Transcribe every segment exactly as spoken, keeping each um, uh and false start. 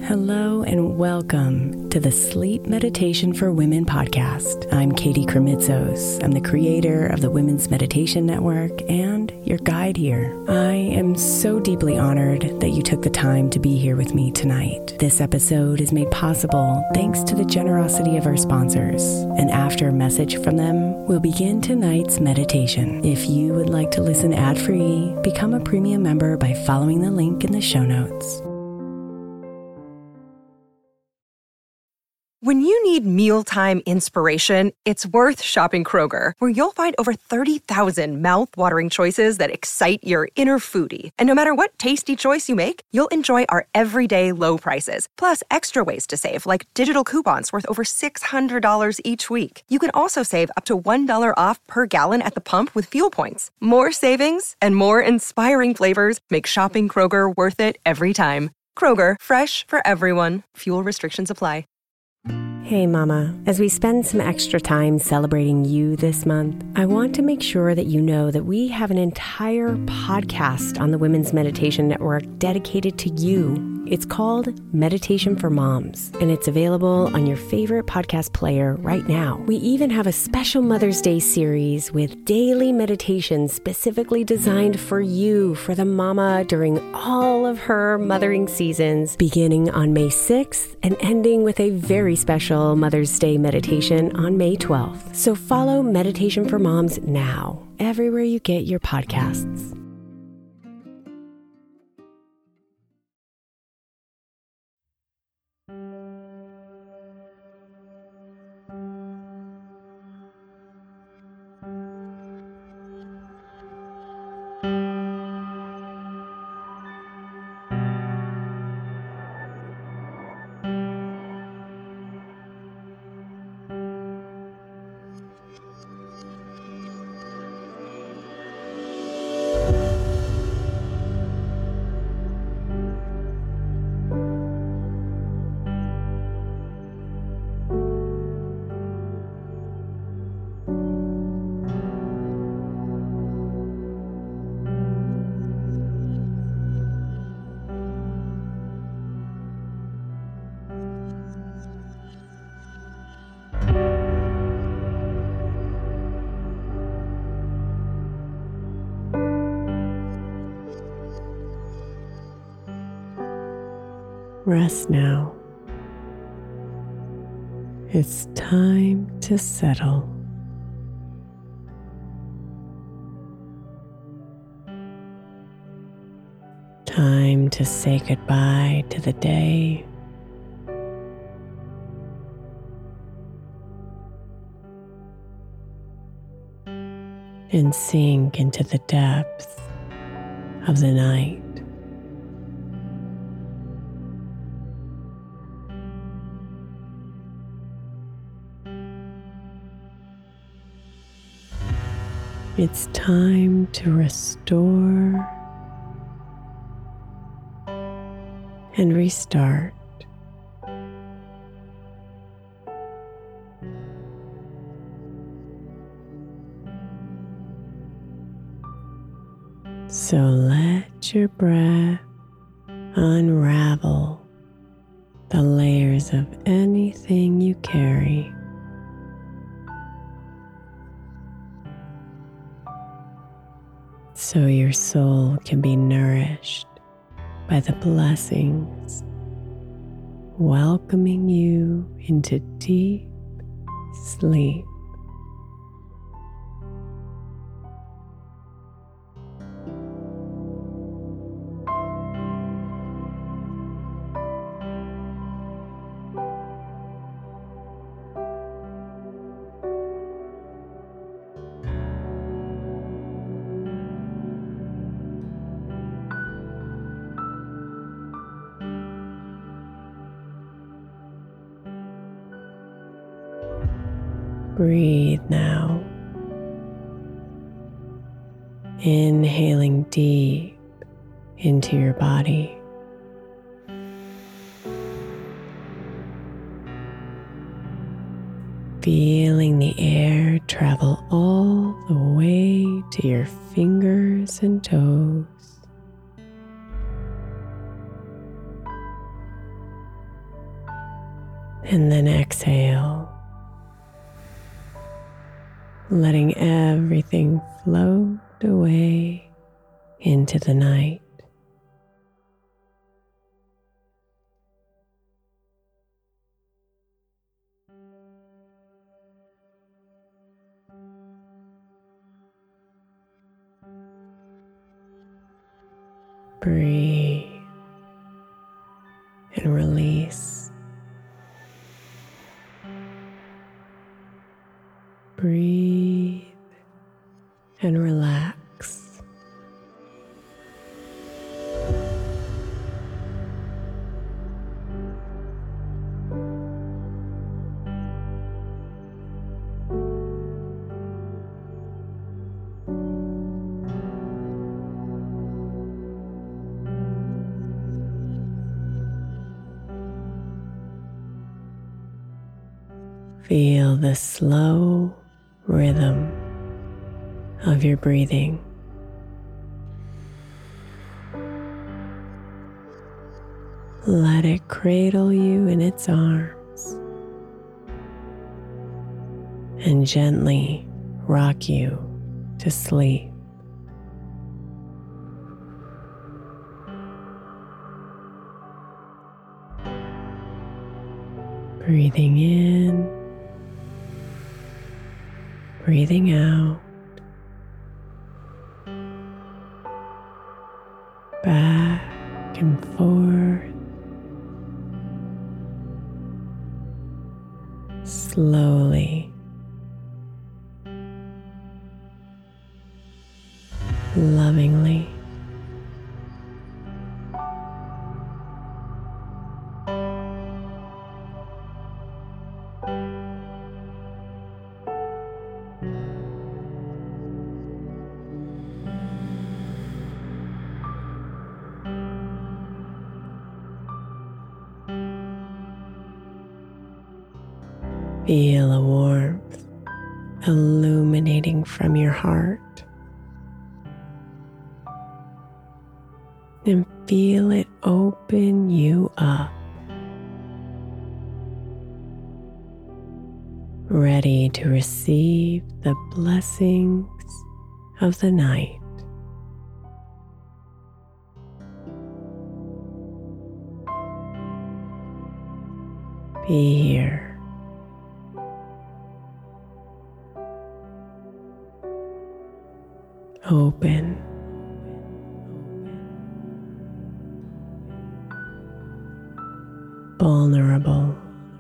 Hello and welcome to the Sleep Meditation for Women podcast. I'm Katie Kremitzos. I'm the creator of the Women's Meditation Network and your guide here. I am so deeply honored that you took the time to be here with me tonight. This episode is made possible thanks to the generosity of our sponsors. And after a message from them, we'll begin tonight's meditation. If you would like to listen ad-free, become a premium member by following the link in the show notes. When you need mealtime inspiration, it's worth shopping Kroger, where you'll find over thirty thousand mouth-watering choices that excite your inner foodie. And no matter what tasty choice you make, you'll enjoy our everyday low prices, plus extra ways to save, like digital coupons worth over six hundred dollars each week. You can also save up to one dollar off per gallon at the pump with fuel points. More savings and more inspiring flavors make shopping Kroger worth it every time. Kroger, fresh for everyone. Fuel restrictions apply. Hey Mama, as we spend some extra time celebrating you this month, I want to make sure that you know that we have an entire podcast on the Women's Meditation Network dedicated to you. It's called Meditation for Moms, and it's available on your favorite podcast player right now. We even have a special Mother's Day series with daily meditations specifically designed for you, for the mama during all of her mothering seasons, beginning on May sixth and ending with a very special Mother's Day meditation on May twelfth. So follow Meditation for Moms now, everywhere you get your podcasts. Rest now. It's time to settle. Time to say goodbye to the day. And sink into the depths of the night. It's time to restore and restart. So let your breath unravel the layers of anything you carry. So your soul can be nourished by the blessings, welcoming you into deep sleep. Breathe now, inhaling deep into your body. Feeling the air travel all the way to your fingers and toes. And then exhale, letting everything float away into the night. Breathe and release. Breathe and relax. Feel the slow rhythm of your breathing. Let it cradle you in its arms and gently rock you to sleep. Breathing in, breathing out, back and forth, slowly, lovingly. Feel a warmth illuminating from your heart, and feel it open you up, ready to receive the blessings of the night. Be here. Open. Vulnerable.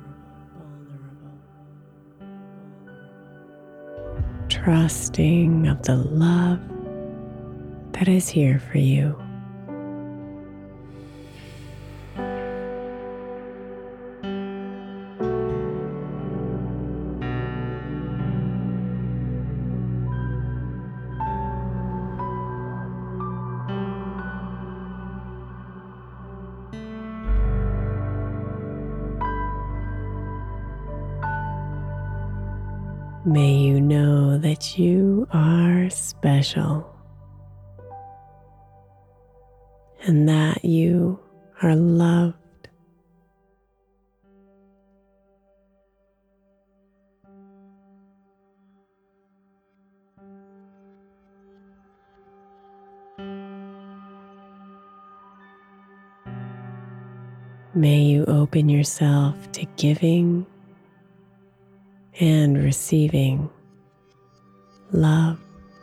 Trusting of the love that is here for you. May you know that you are special and that you are loved. May you open yourself to giving and receiving love.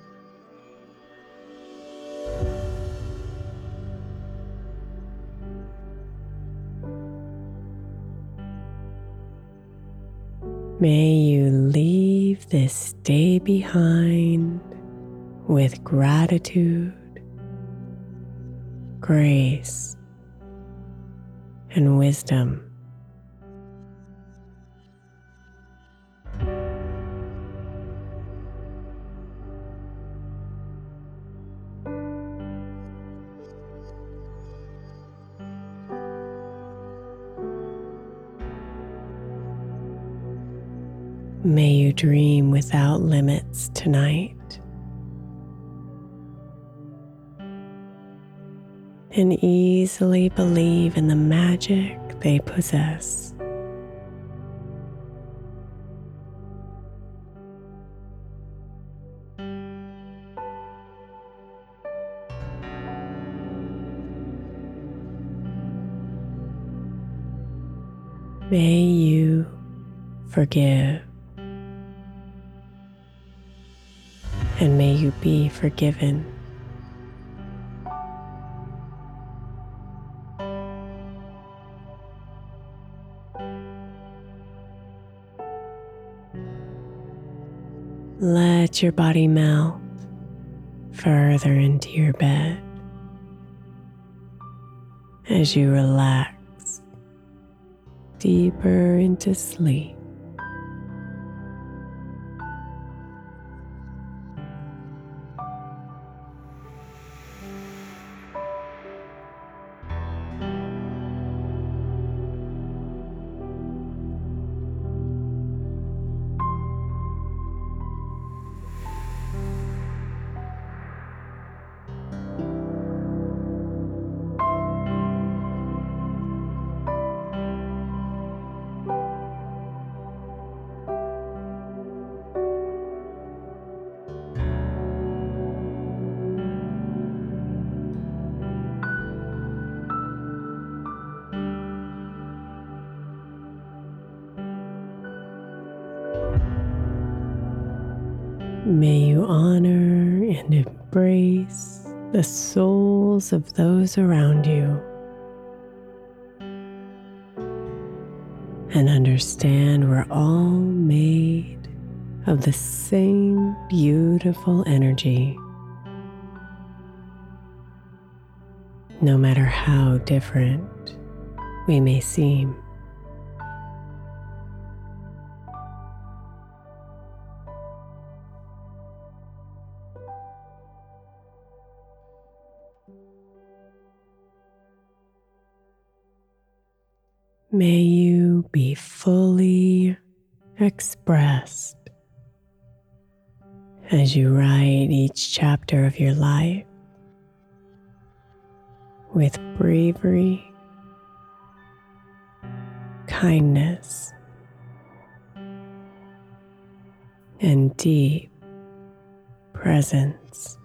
May you leave this day behind with gratitude, grace, and wisdom. May you dream without limits tonight and easily believe in the magic they possess. May you forgive, and may you be forgiven. Let your body melt further into your bed as you relax deeper into sleep. May you honor and embrace the souls of those around you and understand we're all made of the same beautiful energy, no matter how different we may seem. May you be fully expressed as you write each chapter of your life with bravery, kindness, and deep presence.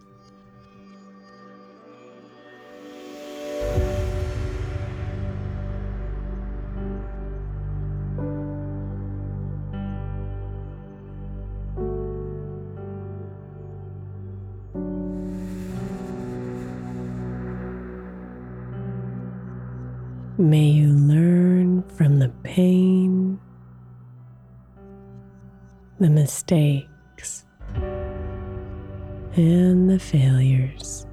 May you learn from the pain, the mistakes, and the failures,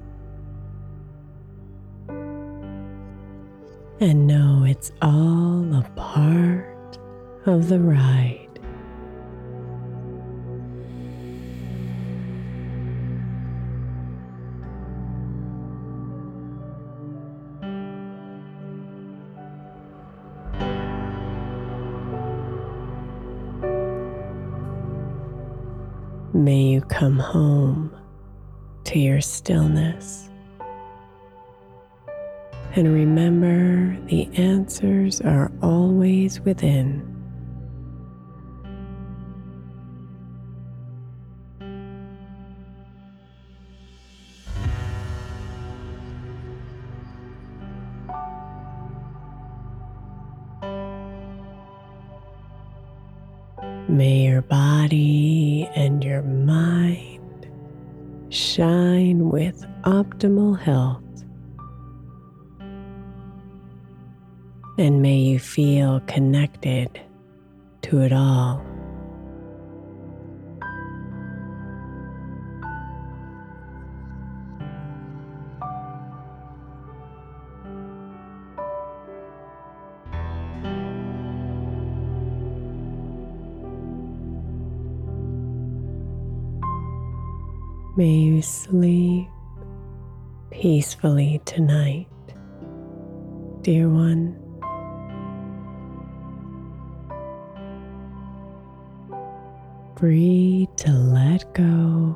and know it's all a part of the ride. May you come home to your stillness and remember the answers are always within. May your body and your mind shine with optimal health, and may you feel connected to it all. May you sleep peacefully tonight, dear one. Free to let go,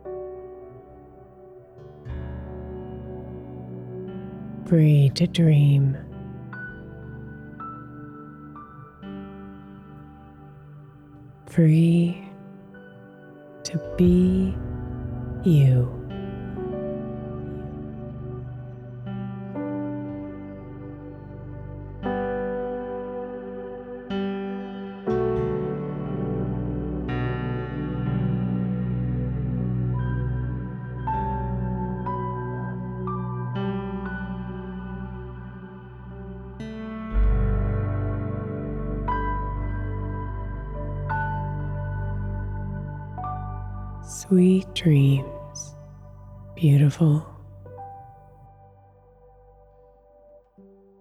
free to dream, free to be you. Sweet dreams, beautiful.